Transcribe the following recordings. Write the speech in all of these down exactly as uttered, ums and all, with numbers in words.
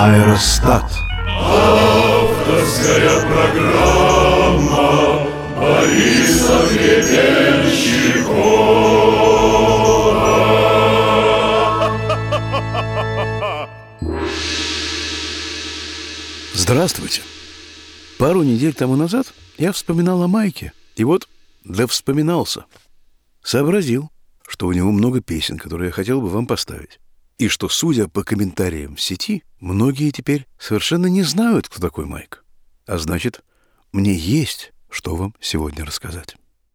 Аэростат. Авторская программа Бориса Гребенщикова. Здравствуйте. Пару недель тому назад я вспоминал о Майке. И вот, да вспоминался. Сообразил, что у него много песен, которые я хотел бы вам поставить. И что, судя по комментариям в сети, многие теперь совершенно не знают, кто такой Майк. А значит, мне есть, что вам сегодня рассказать.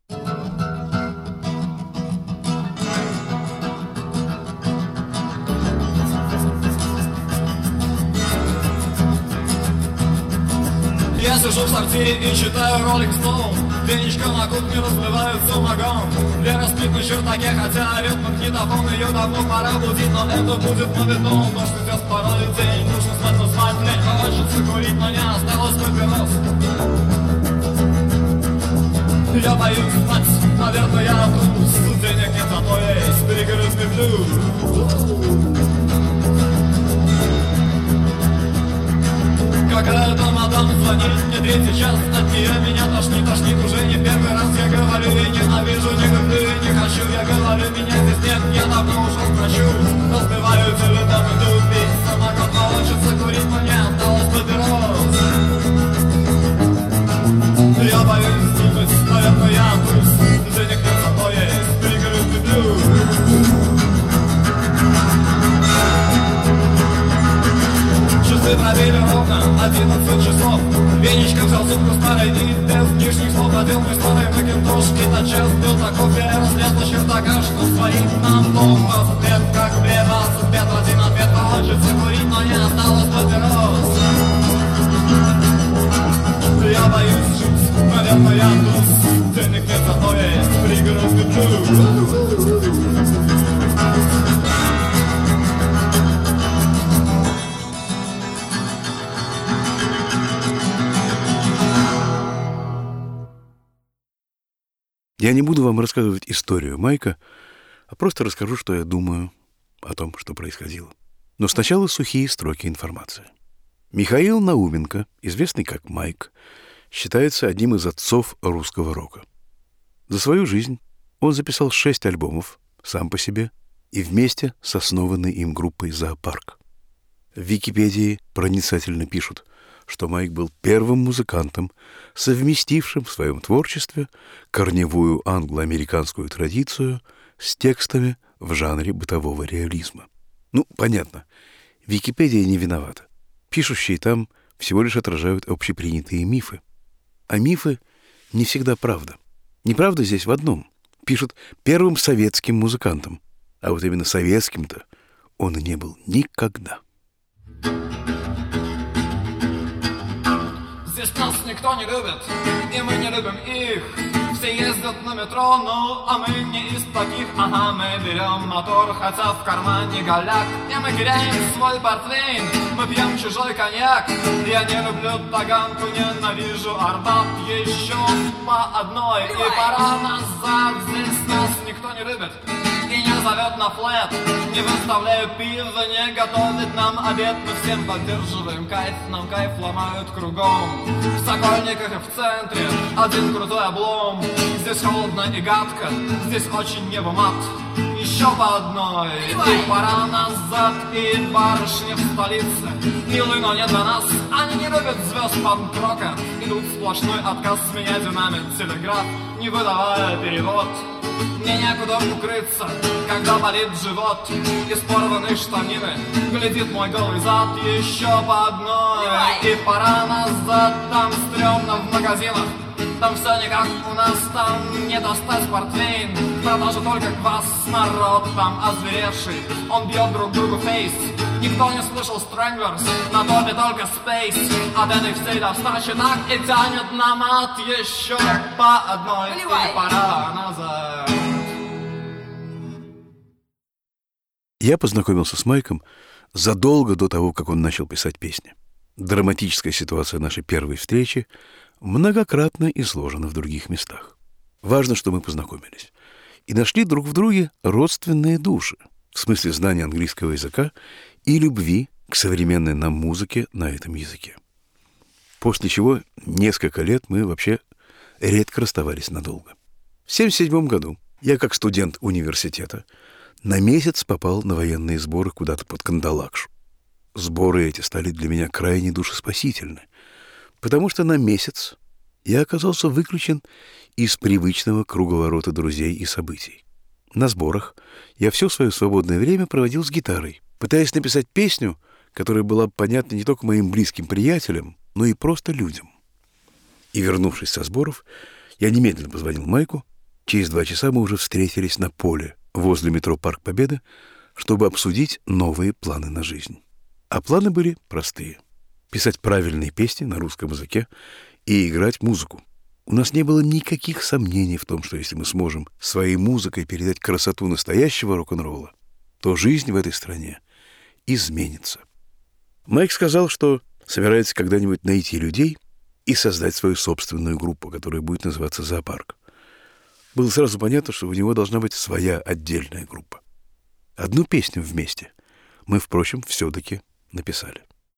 Я сижу в сортире и читаю Rolling Stone. Денежка на кухне разливают самогон. Лера спит на чердаке, хотя орёт магнитофон. Ее давно пора будить, но это будет мовитон. Дождь идет второй день, нужно спать, но спать лень. Хочется курить, но не осталось папирос. Я боюсь спать, наверное, я трус. Денег нет, зато есть перегрызный блюз. Какая-то мадам звонит мне третий час. От нее меня тошнит, тошнит уже не первый раз. Я говорю, и ненавижу, не люблю и не хочу. Я говорю, меня здесь нет, я давно ушел к врачу. Разбиваю телефон, иду пить самокат. Хочется курить, но не осталось папирос. Я боюсь думать, наверное, я трус. Денег нет, зато есть перегрызный блюз. Часы пробили ровно одиннадцать часов. Венечка взял сумку старой и без лишних слов надел мой старый макинтош. И на час бил за кофе, разлез на чердака, что своим нам дом. Двадцать лет, как в двадцать пять, один ответ. Хочется курить, но не осталось папирос. Я боюсь жить, наверное, я трус. Денег нет, зато есть пригородный блюз. Я не буду вам рассказывать историю Майка, а просто расскажу, что я думаю о том, что происходило. Но сначала сухие строки информации. Михаил Науменко, известный как Майк, считается одним из отцов русского рока. За свою жизнь он записал шесть альбомов сам по себе и вместе с основанной им группой «Зоопарк». В Википедии проницательно пишут, что Майк был первым музыкантом, совместившим в своем творчестве корневую англо-американскую традицию с текстами в жанре бытового реализма. Ну, понятно, Википедия не виновата. Пишущие там всего лишь отражают общепринятые мифы. А мифы не всегда правда. Неправда здесь в одном. Пишут первым советским музыкантом. А вот именно советским-то он и не был никогда. Здесь нас никто не любит, и мы не любим их. Все ездят на метро, ну, а мы не из таких. Ага, мы берем мотор, хотя в кармане голяк. И мы теряем свой портвейн, мы пьем чужой коньяк. Я не люблю Таганку, ненавижу Арбат. Еще по одной, и пора назад. Здесь нас никто не любит и не зовет на флэт. Не выставляют пиво, не готовит нам обед. Мы всем поддерживаем кайф, нам кайф ломают кругом. В Сокольниках и в центре один крутой облом. Здесь холодно и гадко, здесь очень небомат. Еще по одной, и пора назад. И барышни в столице милы, но не для нас. Они не любят звезд панк-рока. Идут сплошной отказ, с меня динамит телеграф, не выдавая перевод. Мне некуда укрыться, когда болит живот. Из порванной штанины глядит мой голый зад. Еще по одной, и пора назад. Там стрёмно в магазинах, там все не как у нас. Там не достать портвейн, продажа только квас. Народ там озверевший, он бьет друг другу фейс. Никто не слышал Stranglers, на топе только Space. От этой всей достачи так и тянет на мат. Еще по одной, и пора назад. Я познакомился с Майком задолго до того, как он начал писать песни. Драматическая ситуация нашей первой встречи многократно изложена в других местах. Важно, что мы познакомились и нашли друг в друге родственные души, в смысле знания английского языка и любви к современной нам музыке на этом языке. После чего несколько лет мы вообще редко расставались надолго. В семьдесят седьмом году я, как студент университета, на месяц попал на военные сборы куда-то под Кандалакшу. Сборы эти стали для меня крайне душеспасительны, потому что на месяц я оказался выключен из привычного круговорота друзей и событий. На сборах я все свое свободное время проводил с гитарой, пытаясь написать песню, которая была понятна не только моим близким приятелям, но и просто людям. И, вернувшись со сборов, я немедленно позвонил Майку. Через два часа мы уже встретились на поле возле метро «Парк Победы», чтобы обсудить новые планы на жизнь. А планы были простые. Писать правильные песни на русском языке и играть музыку. У нас не было никаких сомнений в том, что если мы сможем своей музыкой передать красоту настоящего рок-н-ролла, то жизнь в этой стране изменится. Майк сказал, что собирается когда-нибудь найти людей и создать свою собственную группу, которая будет называться «Зоопарк». Было сразу понятно, что у него должна быть своя отдельная группа. Одну песню вместе мы, впрочем, все-таки написали.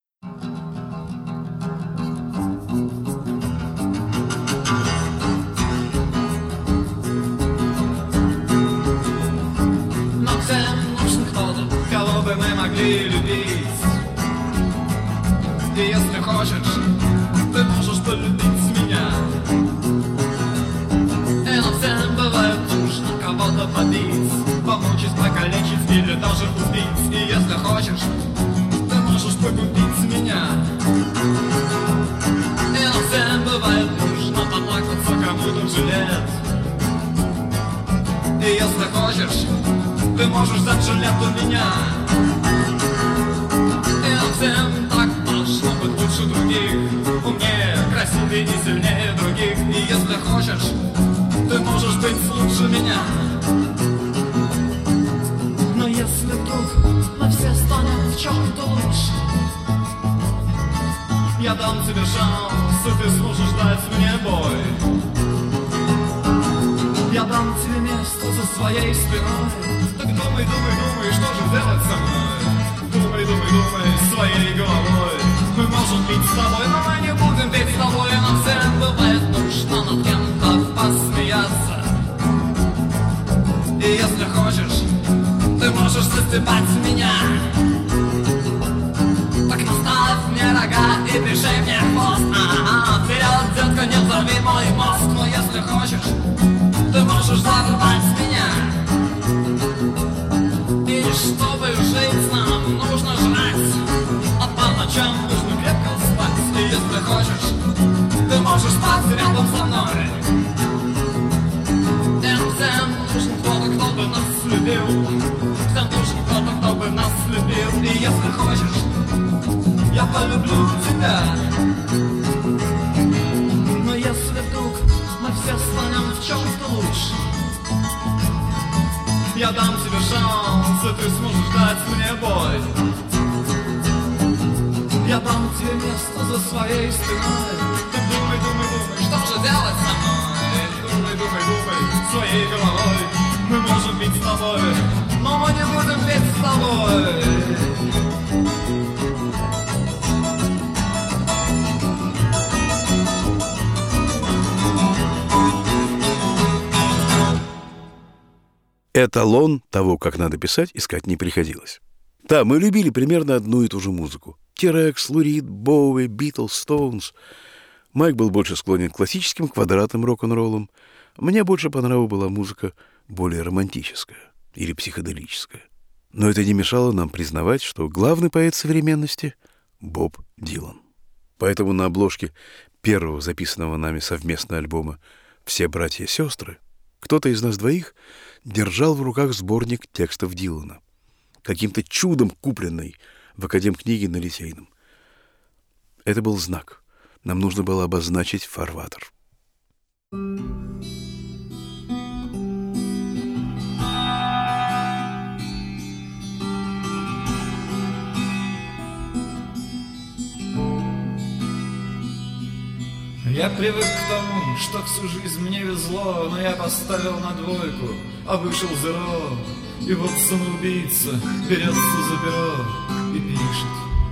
Но всем нужен кто-то, кого бы мы могли любить. И если хочешь, ты можешь полюбить меня. И нам всем бывает нужно кого-то побить, помучить, покалечить или даже убить. И если хочешь, ты можешь погубить меня. И нам всем бывает нужно поплакаться кому-то в жилет. И если хочешь, ты можешь взять жилет у меня. И нам всем так должно быть лучше других, умнее, красивее и сильнее других. И если хочешь, ты можешь быть лучше меня. Но если вдруг мы все станем в чем-то лучше, я дам тебе шанс, и ты сможешь дать мне бой. Я дам тебе место за своей спиной. Так думай, думай, думай, что же делать со мной? Думай, думай, думай своей головой. Мы можем пить с тобой, но мы не будем петь с тобой. Нам всем бывает нужно над кем-то посмеяться. И если хочешь, ты можешь застебать меня. Так наставь мне рога и пришей мне хвост. А-а-а, вперед, детка, не взорви мой мозг. Но если хочешь, ты можешь взорвать меня. И чтобы жить, нам нужно жрать, а по ночам нужно крепко спать. И если хочешь, ты можешь спать рядом со мной. Тем всем нужен кто-то, кто бы нас любил. Всем нужен кто-то, кто бы нас любил. И если хочешь, я полюблю тебя. Но если вдруг мы все станем в чем-то лучше, я дам тебе шанс, и ты сможешь дать мне бой. Я дам тебе место за своей спиной. Ты думай, думай, думай, что же делать со мной? Думай, думай, думай своей головой. Мы можем пить с тобой, но мы не будем петь с тобой. Эталон того, как надо писать, искать не приходилось. Да, мы любили примерно одну и ту же музыку. T-Rex, Lou Reed, Боуи, Битлз, Стоунс. Майк был больше склонен к классическим квадратным рок-н-роллам. Мне больше по нраву была музыка более романтическая или психоделическая. Но это не мешало нам признавать, что главный поэт современности — Боб Дилан. Поэтому на обложке первого записанного нами совместно альбома «Все братья и сестры» кто-то из нас двоих держал в руках сборник текстов Дилана, каким-то чудом купленный в Академкниге на Литейном. Это был знак. Нам нужно было обозначить фарватер. Я привык к тому, что всю жизнь мне везло, но я поставил на двойку, а вышел зеро. И вот самоубийца берется за перо и пишет.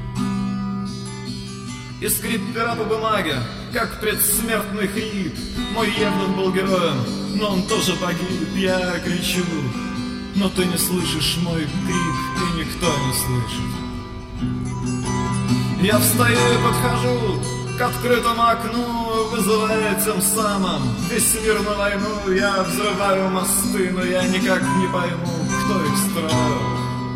И скрип пера по бумаге, как предсмертный хрип. Мой Евнух был героем, но он тоже погиб. Я кричу, но ты не слышишь мой крик, и никто не слышит. Я встаю и подхожу к открытому окну, вызывая тем самым весь мир на войну. Я взрываю мосты, но я никак не пойму, кто их строил.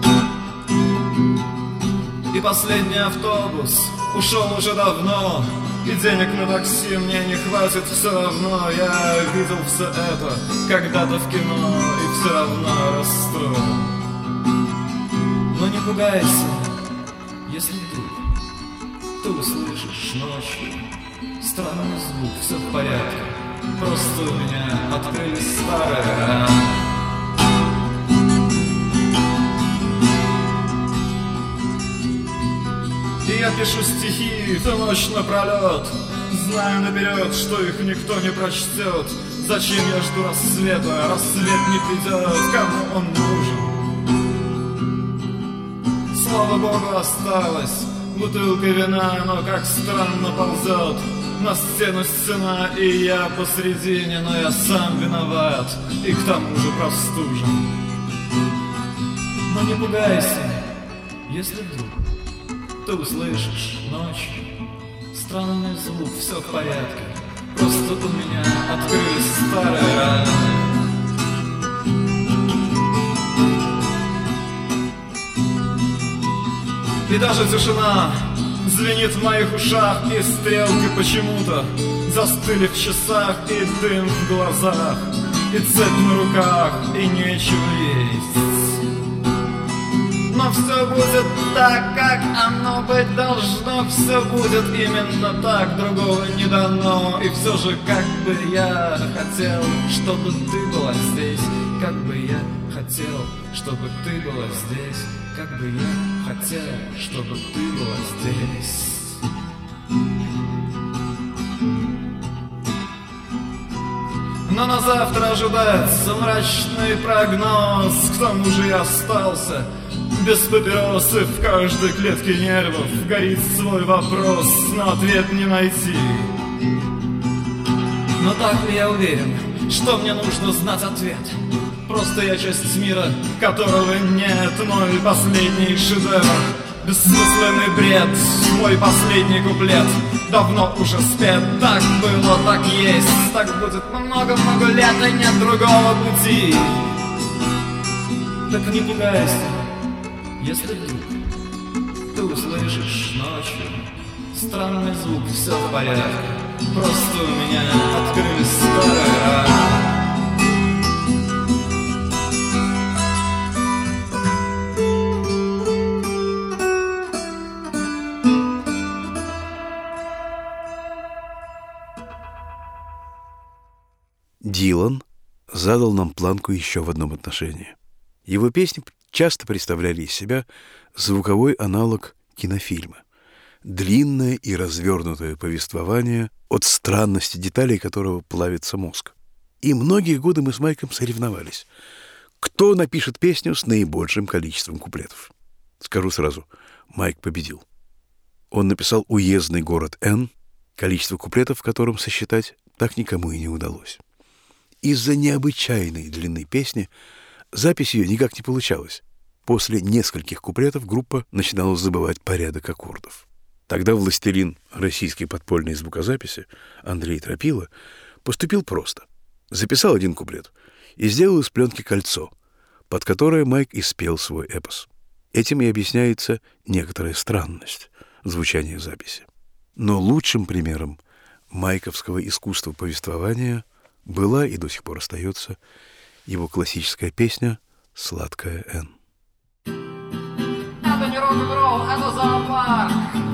И последний автобус ушел уже давно, и денег на такси мне не хватит все равно. Я видел все это когда-то в кино, и все равно расстроен. Но не пугайся, если вдруг ты услышишь ночью странный звук, все в порядке. Просто у меня открылись старые раны. И я пишу стихи всю ночь напролет, знаю наперед, что их никто не прочтет. Зачем я жду рассвета? Рассвет не придет, кому он нужен? Слава Богу, осталось бутылка вина, но как странно ползет на стену стена, и я посредине, но я сам виноват, и к тому же простужен. Но не пугайся, если вдруг ты услышишь ночью странный звук, все в порядке. Просто у меня открылись старые раны. И даже тишина звенит в моих ушах, и стрелки почему-то застыли в часах, и дым в глазах, и цепь на руках, и нечего есть. Но все будет так, как оно быть должно. Все будет именно так, другого не дано. И все же, как бы я хотел, чтобы ты была здесь. Как бы я хотел, чтобы ты была здесь. Как бы я хотел, чтобы ты была здесь. Но на завтра ожидается мрачный прогноз. К тому же я остался без папиросы, в каждой клетке нервов горит свой вопрос, но ответ не найти. Но так ли я уверен, что мне нужно знать ответ? Просто я часть мира, которого нет. Мой последний шедевр, бессмысленный бред, мой последний куплет давно уже спет. Так было, так есть, так будет много-много лет, и нет другого пути. Так не пугайся, если вдруг ты услышишь ночью странный звук, все в порядке. Просто у меня открылись старые раны. Дилан задал нам планку еще в одном отношении. Его песни часто представляли из себя звуковой аналог кинофильма. Длинное и развернутое повествование, от странности деталей которого плавится мозг. И многие годы мы с Майком соревновались. Кто напишет песню с наибольшим количеством куплетов? Скажу сразу, Майк победил. Он написал «Уездный город Н», количество куплетов в котором сосчитать так никому и не удалось. Из-за необычайной длины песни запись ее никак не получалась. После нескольких куплетов группа начинала забывать порядок аккордов. Тогда властелин российской подпольной звукозаписи Андрей Тропила поступил просто. Записал один куплет и сделал из пленки кольцо, под которое Майк и спел свой эпос. Этим и объясняется некоторая странность звучания записи. Но лучшим примером майковского искусства повествования была и до сих пор остается его классическая песня «Сладкая Н». Это не рок-н-ролл, это зоопарк.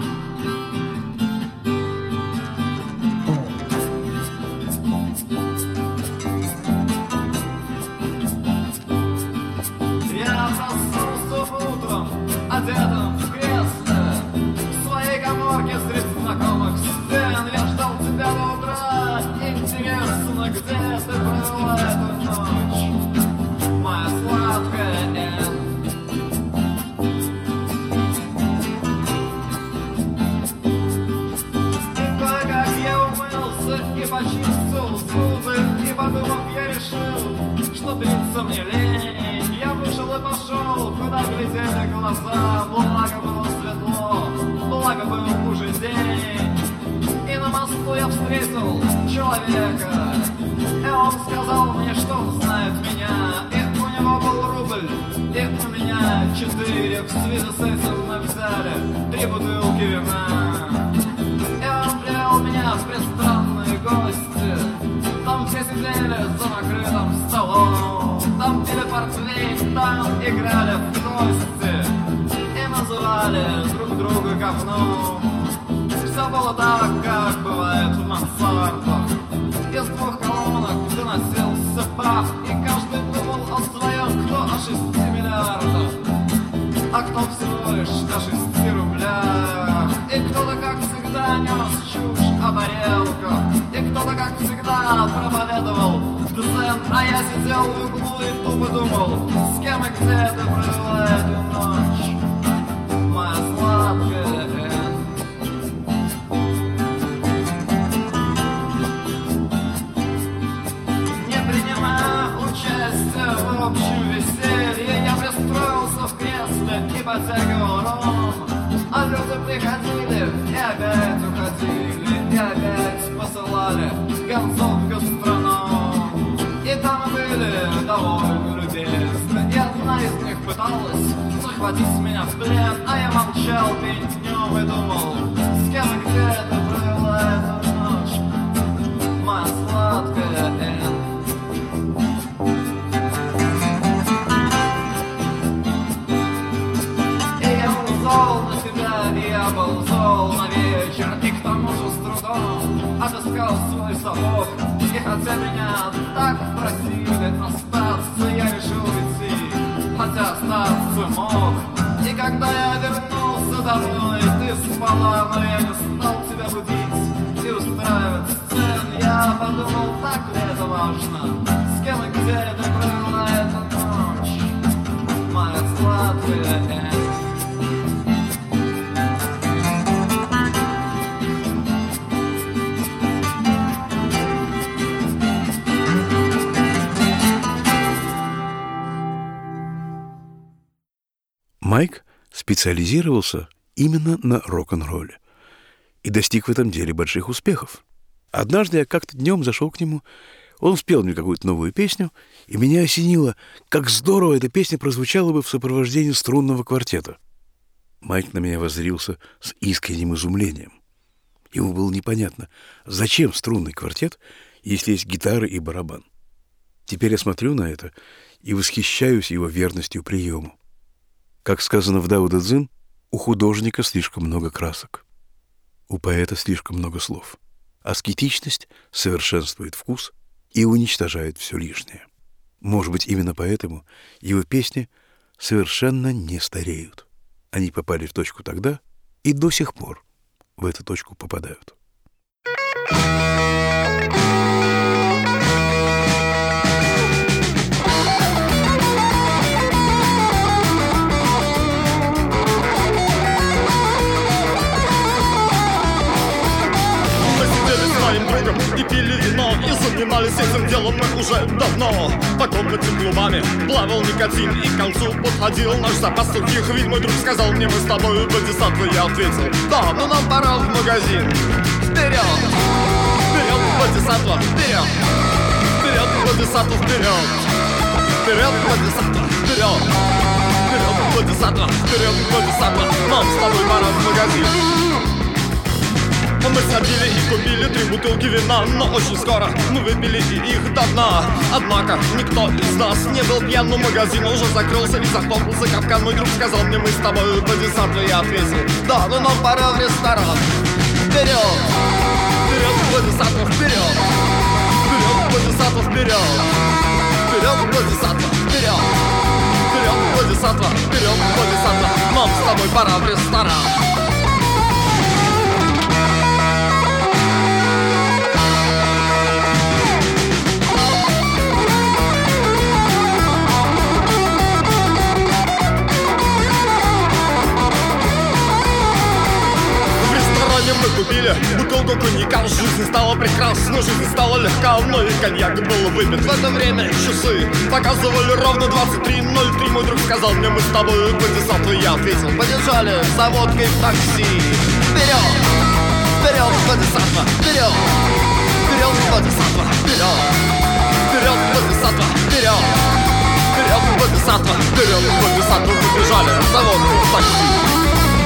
Я проснулся утром, одетым в кресло, в своей каморке среди знакомых стен. Я ждал тебя до утра, интересно, где ты провела эту ночь, моя сладкая Н. слетели глаза, благо было светло, благо был уже день. И на мосту я встретил человека, и он сказал мне, что он знает меня. И у него был рубль, и у меня четыре. В связи с этим мы взяли три бутылки вина. И он привел меня в пристранные гости. Там все сидели за накрытым столом, там пили портвейн, там играли в кости и называли друг друга говном. Все было так, как бывает в мансардах. Из двух колонок доносился бах, и каждый думал о своем, кто о шести миллиардах, а кто всего лишь о шести рублях. И кто-то, как всегда, нес чушь о тарелках, и кто-то, как всегда, проповедовал дзен. А я сидел в углу и тупо думал, с кем и где ты провела эту ночь, моя сладкая Энн. Не принимая участия в общем веселье, я пристроился в кресле и потягивал ром. А люди приходили и опять уходили, и опять посылали гонцов в гастроном. И там были довольно любезны, и одна из них пыталась захватить меня в плен. А я молчал перед днем и думал, с кем и где ты провела эту ночь, моя сладкая Энн. Я был зол на вечер, и к тому же с трудом отыскал свой совок. И хотя меня так просили остаться, я решил идти, хотя остаться мог. И когда я вернулся домой, ты спала, но я не стал тебя будить и устраивать сцен. Я подумал, так ли это важно, с кем и где ты провела эту ночь, моя сладкая Энн. Майк специализировался именно на рок-н-ролле и достиг в этом деле больших успехов. Однажды я как-то днем зашел к нему, он спел мне какую-то новую песню, и меня осенило, как здорово эта песня прозвучала бы в сопровождении струнного квартета. Майк на меня воззрился с искренним изумлением. Ему было непонятно, зачем струнный квартет, если есть гитара и барабан. Теперь я смотрю на это и восхищаюсь его верностью приему. Как сказано в Дао Дэ Цзин, у художника слишком много красок, у поэта слишком много слов. Аскетичность совершенствует вкус и уничтожает все лишнее. Может быть, именно поэтому его песни совершенно не стареют. Они попали в точку тогда и до сих пор в эту точку попадают. И пили вино, и занимались этим делом мы уже давно. По комнате клубами плавал никотин, и к концу подходил наш запас сухих вин. Мой друг сказал мне, мы с тобой бодисаттвы. Я ответил, да, но нам пора в магазин. Вперед! Вперед, бодисаттва, вперед! Вперед, бодисаттва, вперед! Вперед, бодисаттва, вперед! Вперед, бодисаттва, вперед, бодисаттва! Нам с тобой пора в магазин. Мы сходили и купили три бутылки вина, но очень скоро мы выпили и их до дна. Однако никто из нас не был пьян, но магазин уже закрылся и захлопнулся капкан. Мой друг сказал мне, мы с тобой бодисаттвы. Я ответил, да, но нам пора в ресторан. Вперед! Вперед, бодисаттва, вперед! Вперед, бодисаттва, вперед! Вперед, бодисаттва, вперед! Вперед, бодисаттва, вперед, бодисаттва! Нам с тобой пора в ресторан. Мы купили бутылку коньяка, Жизнь стала прекрасна, жизнь стала легка, но и коньяк был выпит. В это время часы показывали ровно двадцать три ноль три. Мой друг сказал мне: мы с тобой бодисаттвы. Я ответил: побежали за водкой в такси. Вперед, вперед, бодисаттва, вперед, вперед, бодисаттва, вперед, вперед, бодисаттва, вперед, вперед, бодисаттва, вперед, бодисаттва. Побежали за водкой в такси.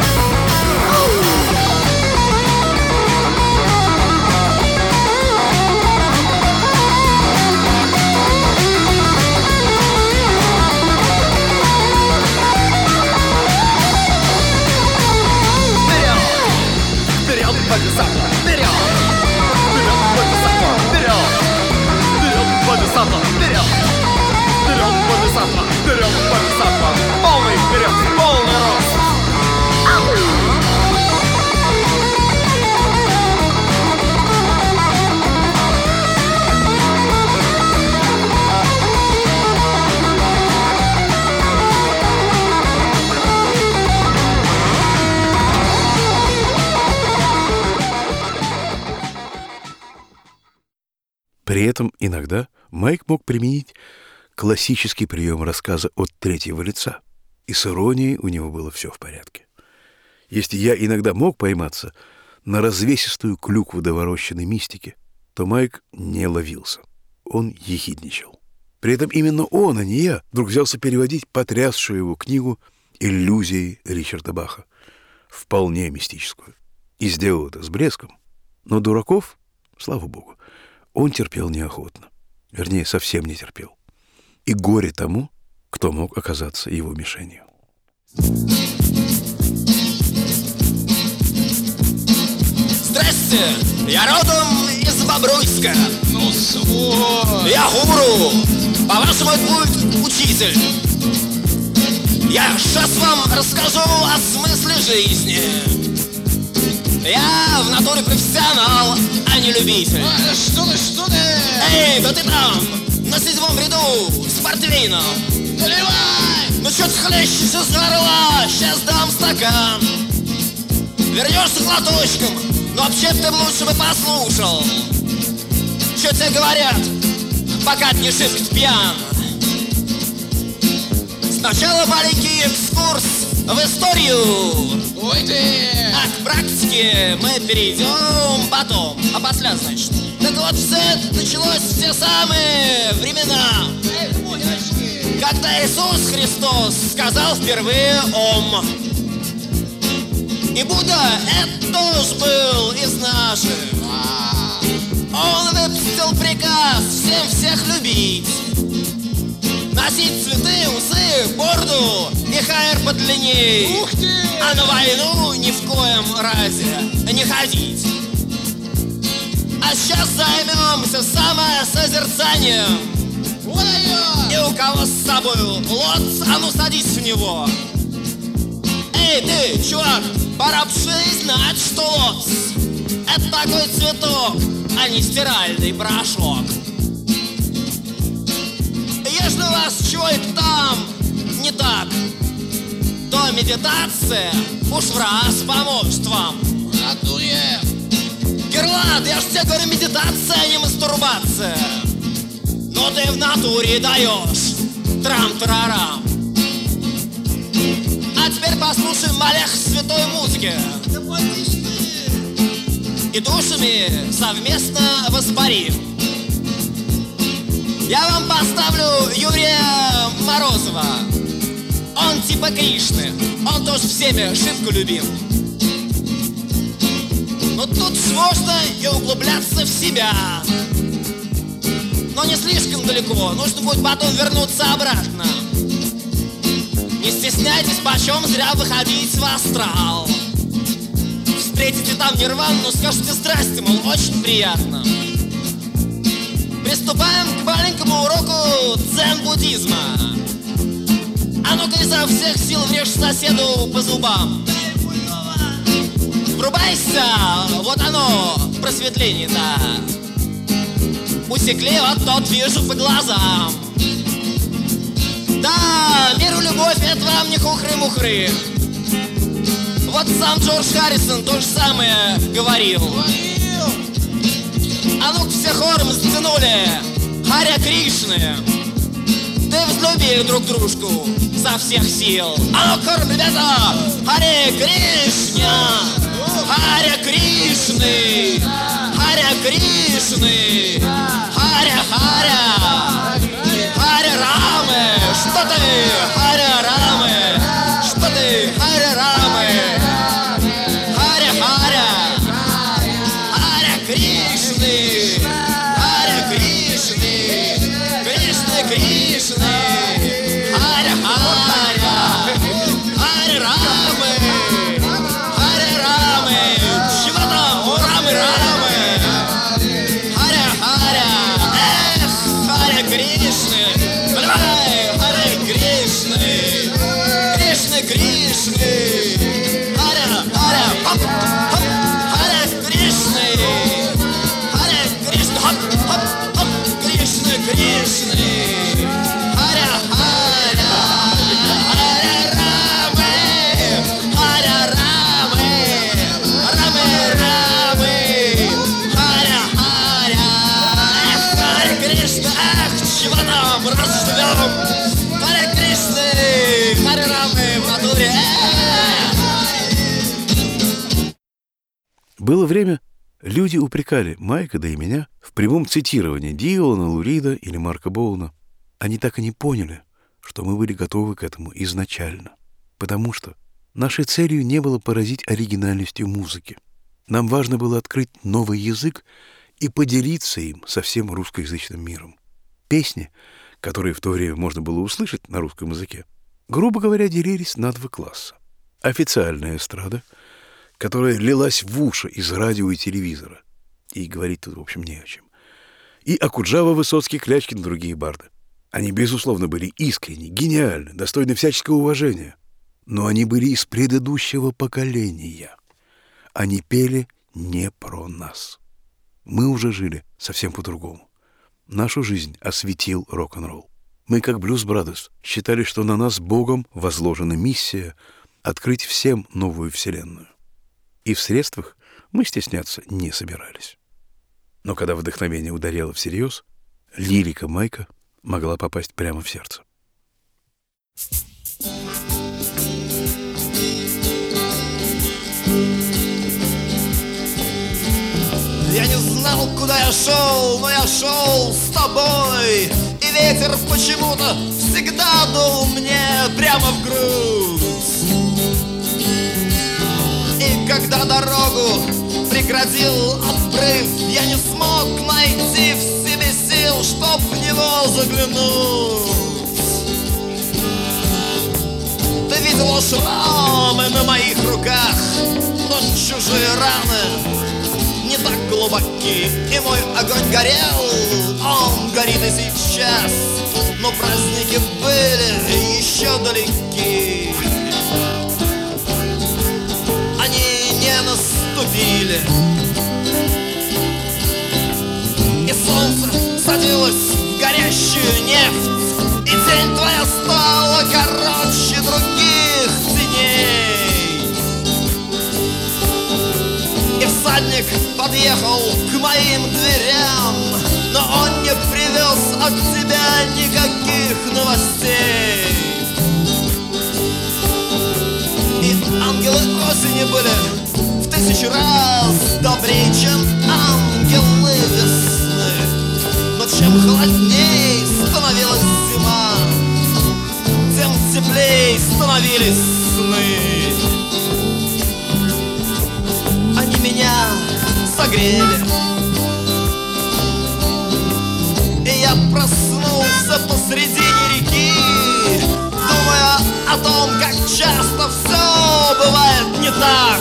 Бодисаттва, вперед! Вперед, бодисаттва, вперед! Вперед, бодисаттва, вперед! Вперед, бодисаттва, вперед, бодисаттва! Полный вперед, полный рост! При этом иногда Майк мог применить классический прием рассказа от третьего лица, и с иронией у него было все в порядке. Если я иногда мог пойматься на развесистую клюкву доворощенной мистики, то Майк не ловился. Он ехидничал. При этом именно он, а не я, вдруг взялся переводить потрясшую его книгу «Иллюзии» Ричарда Баха, вполне мистическую, и сделал это с блеском. Но дураков, слава богу, он терпел неохотно. Вернее, совсем не терпел. И горе тому, кто мог оказаться его мишенью. Здрасте, я родом из Бобруйска. Ну, свой. Я гуру, по-вашему, это будет учитель. Я сейчас вам расскажу о смысле жизни. Я в натуре профессионал, а не любитель. А, что ты, что ты? Эй, да ты там, на седьмом ряду, с портвейном. Наливай! Ну чё ты хлещешь из горла? Сейчас дам стакан. Вернешься глоточком, но вообще ты лучше бы послушал. Чё тебе говорят, пока ты не шибко пьян? Сначала маленький экскурс в историю. Ой ты! А к практике мы перейдем потом. А после, значит. Так вот, все это началось в те самые времена, Эй, мудочки! когда Иисус Христос сказал впервые «Ом». И Будда это тоже был из наших. А, Он выпустил приказ всем всех любить, носить цветы, усы, бороду и хайр подлинней. ух ты! А на войну ни в коем разе не ходить. А сейчас займемся самосозерцанием. Вот И ее! у кого с собой лотс, а ну садись в него. Эй, ты, чувак, пора бы знать, что лотс — это такой цветок, а не стиральный порошок. Если у вас чего-то там не так, то медитация уж в раз поможет вам. В натуре! Герланд, я ж тебе говорю, медитация, а не мастурбация. Но ты в натуре даешь трам-тарарам. А теперь послушаем молех святой музыки. И душами совместно воспарим. Я вам поставлю Юрия Морозова. Он типа Кришны, он тоже всеми шибко любим. Но тут можно и углубляться в себя. Но не слишком далеко, нужно будет потом вернуться обратно. Не стесняйтесь почем зря выходить в астрал. Встретите там нирвану, скажете здрасте, мол, очень приятно. Приступаем к маленькому уроку дзен-буддизма. А ну-ка изо всех сил врежь соседу по зубам. Врубайся, вот оно, просветление-то. Усекли, вот тот вижу по глазам. Да, миру любовь, это вам не хухры-мухры. Вот сам Джордж Харрисон то же самое говорил. Говорил! А ну-ка все хором затянули. Харе Кришны. Ты взлюбили друг дружку со всех сил. А ну хором, ребята. Харе Кришна, Харе Кришны, Харе Кришны, Харе Харе, Харе Рамы. Что ты, Харе Рамы? Что ты, Харе Рамы? Харе Харе, Харе Кришны, Харе Кришны, Кришны Кришны, Харе Харе, Харе Рамы, Харе Рамы. Чего там, о, Рамы, Рамы? Харе Харе, эх, Харе Кришны, давай, Харе Кришны, Кришны Кришны, Харе Харе, хоп, хоп, Харе Кришны, Харе Кришны, хоп, хоп, хоп, Кришны Кришны, Харе Харе, Харе Рамы, Харе Рамы, Рамы Рамы, Харе Харе, эх, Харе Кришна, эх, чего там, разживем, Харе Кришны, Харе Рамы в натуре, Было время, люди упрекали Майка, да и меня, в прямом цитировании Дилана, Лурида или Марка Боуна. Они так и не поняли, что мы были готовы к этому изначально. Потому что нашей целью не было поразить оригинальностью музыки. Нам важно было открыть новый язык и поделиться им со всем русскоязычным миром. Песни, которые в то время можно было услышать на русском языке, грубо говоря, делились на два класса. Официальная эстрада, которая лилась в уши из радио и телевизора. И говорить тут, в общем, не о чем. И Акуджава, Высоцкий, Клячкин и другие барды. Они, безусловно, были искренни, гениальны, достойны всяческого уважения. Но они были из предыдущего поколения. Они пели не про нас. Мы уже жили совсем по-другому. Нашу жизнь осветил рок-н-ролл. Мы, как Blues Brothers, считали, что на нас Богом возложена миссия открыть всем новую вселенную. И в средствах мы стесняться не собирались. Но когда вдохновение ударило всерьез, лирика Майка могла попасть прямо в сердце. Я не знал, куда я шел, но я шел с тобой. И ветер почему-то всегда дул мне прямо в грудь. И когда дорогу преградил обрыв, я не смог найти в себе сил, чтоб в него заглянуть. Ты видела шрамы на моих руках, но чужие раны не так глубоки. И мой огонь горел, он горит и сейчас, но праздники были еще далеки. Они не наступили, и солнце садилось в горящую нефть, и тень твоя стала короче других теней. И всадник подъехал к моим дверям, но он не привез от тебя никаких новостей. И ангелы осени были в тысячу раз добрее, чем ангелы весны. Но чем холодней становилась зима, тем теплей становились сны. Они меня согрели, и я проснулся посредине реки, думая о том, как часто все бывает не так.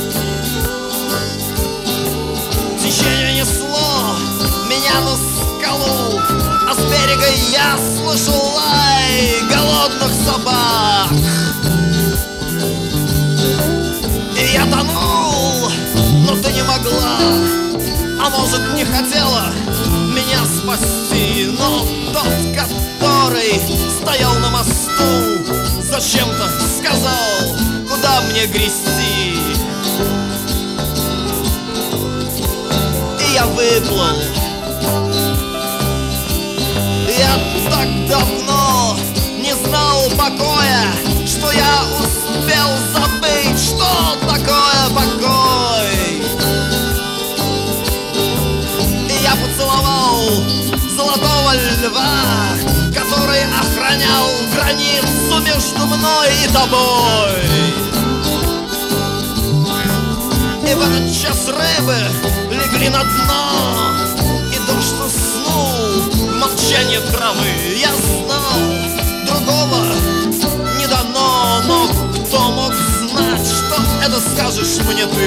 Течение несло меня на скалу, а с берега я слышал лай голодных собак. И я тонул, но ты не могла, а может, не хотела меня спасти. Но тот, который стоял на мосту, зачем-то сказал, куда мне грести. И я я выплыл. Я так давно не знал покоя, что я успел забыть, что такое покой. И я поцеловал золотого льва, который охранял границу между мной и тобой. И в этот час рыбы легли на дно, и дождь уснул в молчании травы. Я знал, другого не дано, но кто мог знать, что это скажешь мне ты?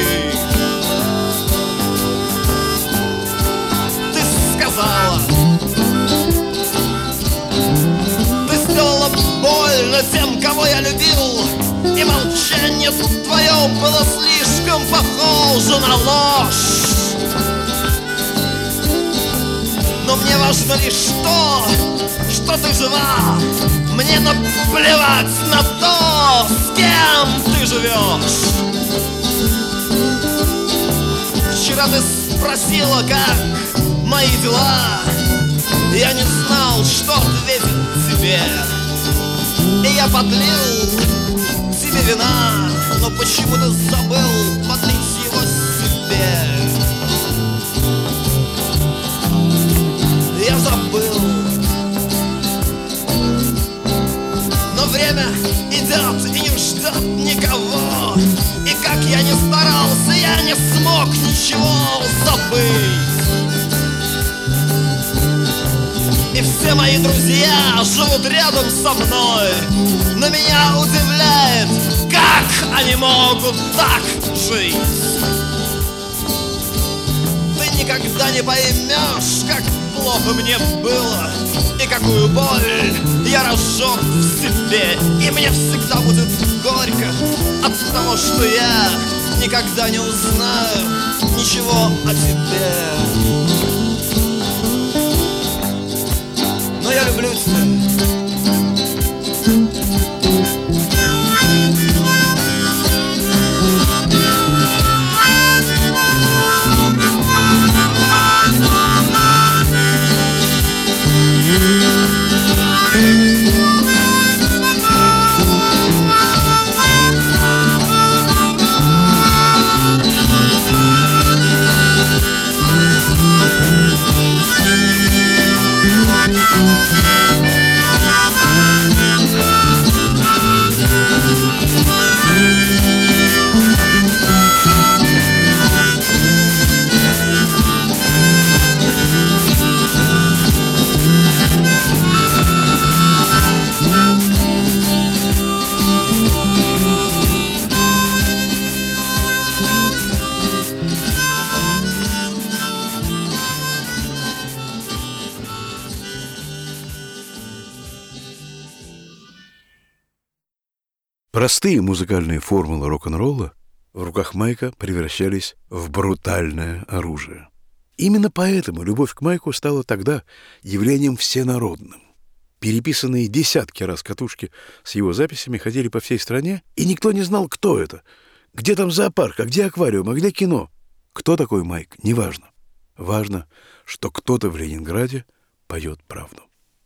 Ты сказала, ты сделала больно тем, кого я любил, и молчание твое было слишком похоже на ложь. Но мне важно лишь то, что ты жива. Мне наплевать на то, с кем ты живешь. Вчера ты спросила, как мои дела. Я не знал, что ответить тебе. И я подлил тебе вина, но почему-то забыл подлить его себе. Я забыл. Но время идет и не ждет никого. И как я не старался, я не смог ничего забыть. И все мои друзья живут рядом со мной. Но меня удивляет, как они могут так жить. Ты никогда не поймешь, как плохо мне было, и какую боль я разжег в себе. И мне всегда будет горько от того, что я никогда не узнаю ничего о тебе. Но я люблю тебя. Простые музыкальные формулы рок-н-ролла в руках Майка превращались в брутальное оружие. Именно поэтому любовь к Майку стала тогда явлением всенародным. Переписанные десятки раз катушки с его записями ходили по всей стране, и никто не знал, кто это. Где там зоопарк, а где аквариум, а где кино? Кто такой Майк, неважно. Важно, что кто-то в Ленинграде поет правду.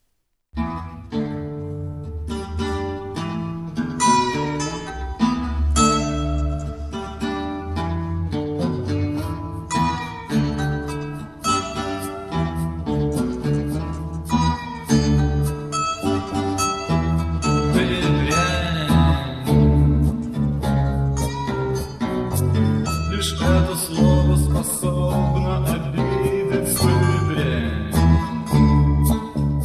Это слово способно обидеть злую дрянь.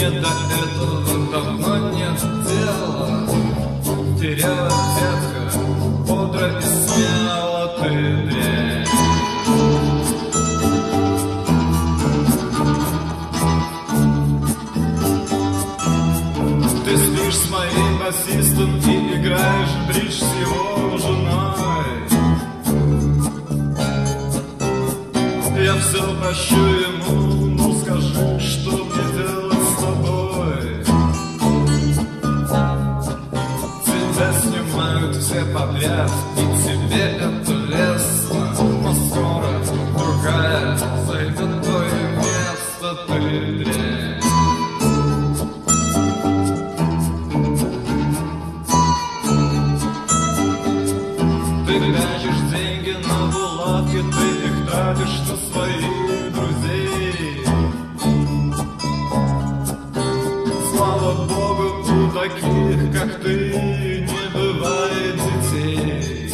до этого давно нет дела. Вперед, детка, бодро и смело ты дрянь. Ты спишь с моим басистом и играешь в бридж с его женой. Я все прощу ему, ну скажи, что мне делать с тобой? Тебя снимают все подряд, и тебе это лестно. Но скоро другая займет твое место, ты дрянь. Ты прячешь деньги на булавке, ты их тратишь на своих друзей. Слава Богу, у таких, как ты, не бывает детей.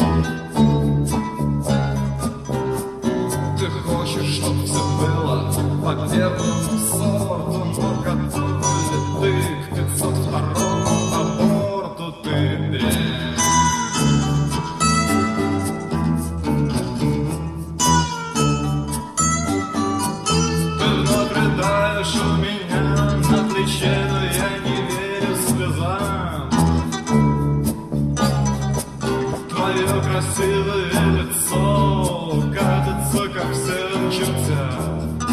Ты хочешь, чтоб все было по первому сорту, но готова ли ты к пятьсот второму аборту, ты дрянь. У меня на плече, но я не верю слезам. Твое красивое лицо катится, как все чертят.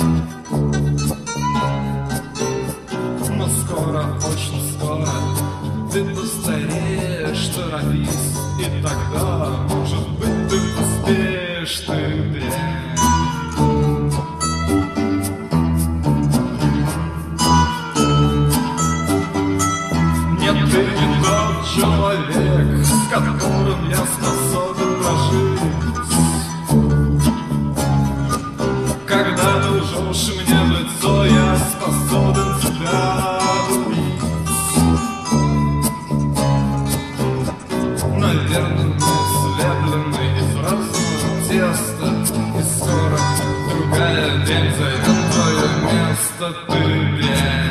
Но скоро, очень скоро ты постареешь, торопись, и тогда, может быть, ты успеешь, ты дрянь. Ты не тот человек, с которым я способен прожить. Когда ты лжешь мне в лицо, я способен тебя убить. Наверное, мы слеплены из разного теста, и скоро другая день займет твое место, ты дрянь.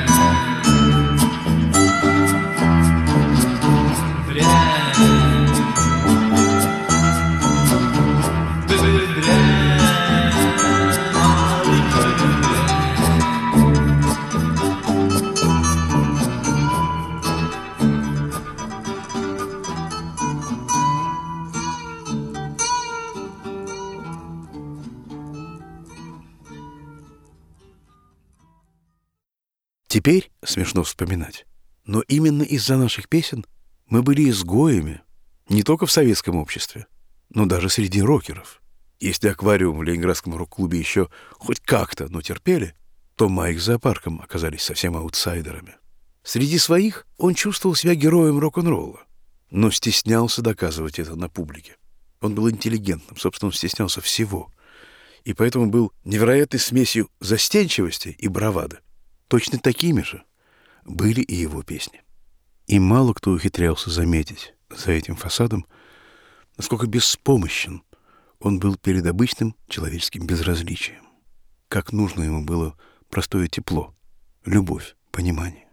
Теперь смешно вспоминать, но именно из-за наших песен мы были изгоями не только в советском обществе, но даже среди рокеров. Если «Аквариум» в Ленинградском рок-клубе еще хоть как-то, но терпели, то Майк с «Зоопарком» оказались совсем аутсайдерами. Среди своих он чувствовал себя героем рок-н-ролла, но стеснялся доказывать это на публике. Он был интеллигентным, собственно, он стеснялся всего, и поэтому был невероятной смесью застенчивости и бравады. Точно такими же были и его песни. И мало кто ухитрялся заметить за этим фасадом, насколько беспомощен он был перед обычным человеческим безразличием. Как нужно ему было простое тепло, любовь, понимание.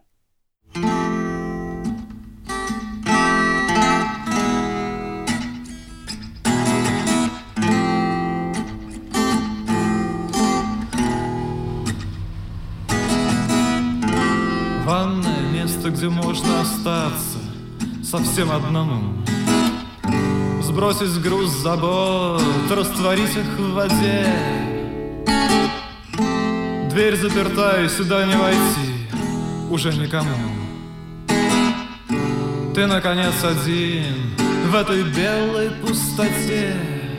Ванное место, где можно остаться совсем одному. Сбросить груз забот, растворить их в воде. Дверь заперта, и сюда не войти уже никому. Ты, наконец, один в этой белой пустоте.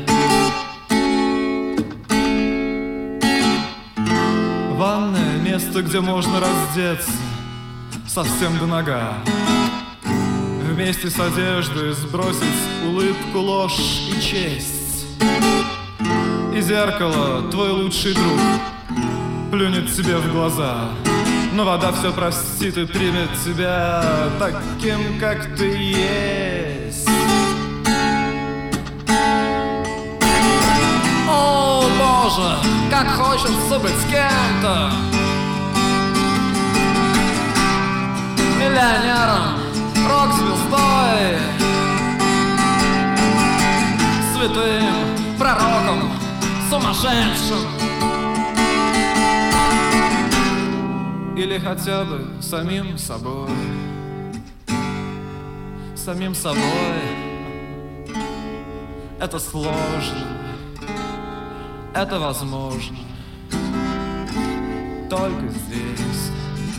Ванное место, где можно раздеться совсем до нога. Вместе с одеждой сбросить улыбку, ложь и честь. И зеркало, твой лучший друг, плюнет тебе в глаза. Но вода все простит и примет тебя таким, как ты есть. О, Боже, как хочется быть с кем-то. миллионером, рок-звездой, святым пророком, сумасшедшим, или хотя бы самим собой. Самим собой это сложно, это возможно только здесь.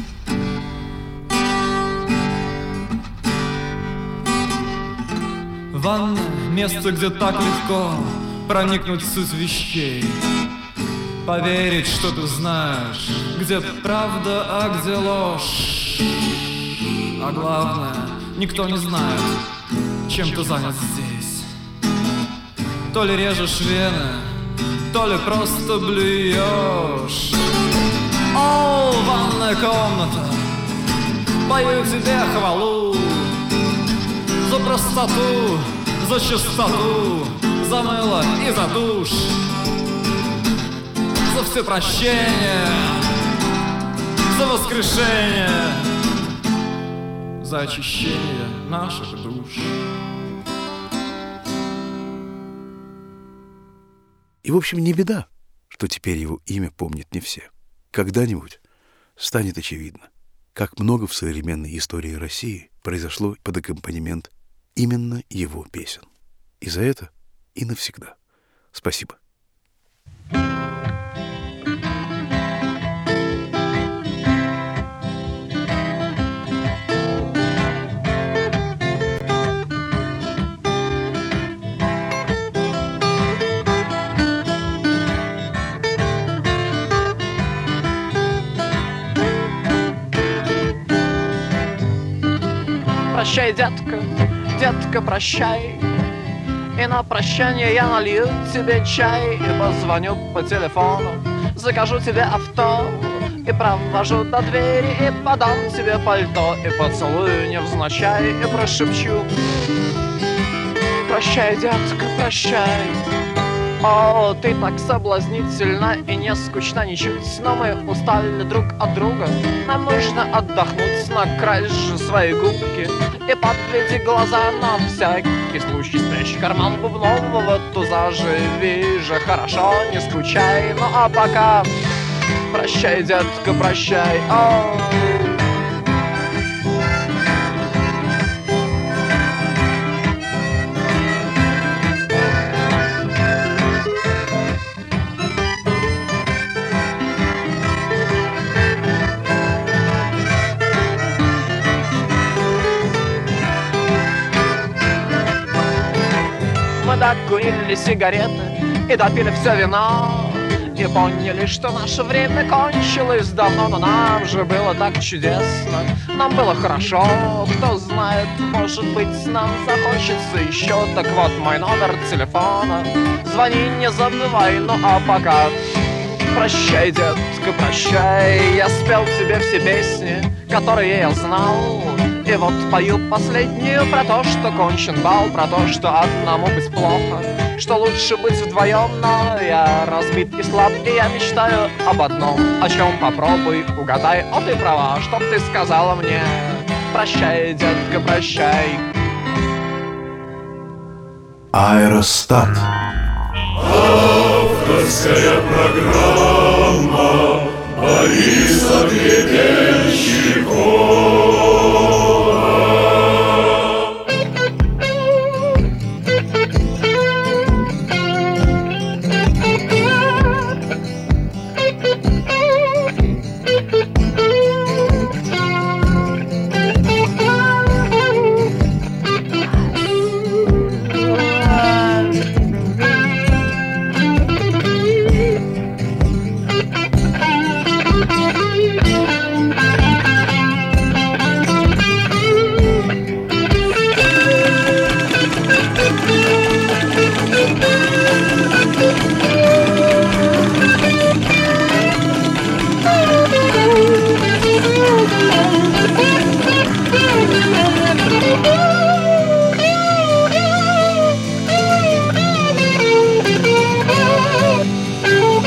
Ванна — место, где так легко проникнуть в суть вещей, поверить, что ты знаешь, где правда, а где ложь. А главное, никто не знает, чем ты занят здесь. То ли режешь вены, то ли просто блюешь. О, ванная комната, пою тебе хвалу за простоту, за чистоту, за мыло и за душ, за все прощения, за воскрешение, за очищение наших душ. И, в общем, не беда, что теперь его имя помнят не все. Когда-нибудь станет очевидно, как много в современной истории России произошло под аккомпанемент именно его песен. И за это и навсегда. Спасибо. Прощай, детка, детка, прощай. И на прощание я налью тебе чай и позвоню по телефону, закажу тебе авто и провожу до двери, и подам тебе пальто, и поцелую невзначай, и прошепчу: прощай, детка, прощай. О, ты так соблазнительна и не скучна ничуть, но мы устали друг от друга, нам нужно отдохнуть, накрась же свои губки и подведи глаза на всякий случай, спрячь карман бубнового туза, живи же хорошо, не скучай, ну а пока прощай, детка, прощай. О. Докурили сигареты и допили все вино, и поняли, что наше время кончилось давно. Но нам же было так чудесно, нам было хорошо. Кто знает, может быть, нам захочется еще. Так вот мой номер телефона, звони, не забывай. Ну а пока прощай, детка, прощай. Я спел тебе все песни, которые я знал, и вот пою последнюю про то, что кончен бал, про то, что одному быть плохо, что лучше быть вдвоем. Но я разбит и слаб, и я мечтаю об одном, о чем попробуй, угадай. О, ты права, чтоб ты сказала мне: прощай, детка, прощай. Аэростат. Авторская программа Бориса Гребенщикова.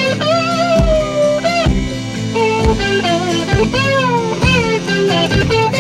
Thank you.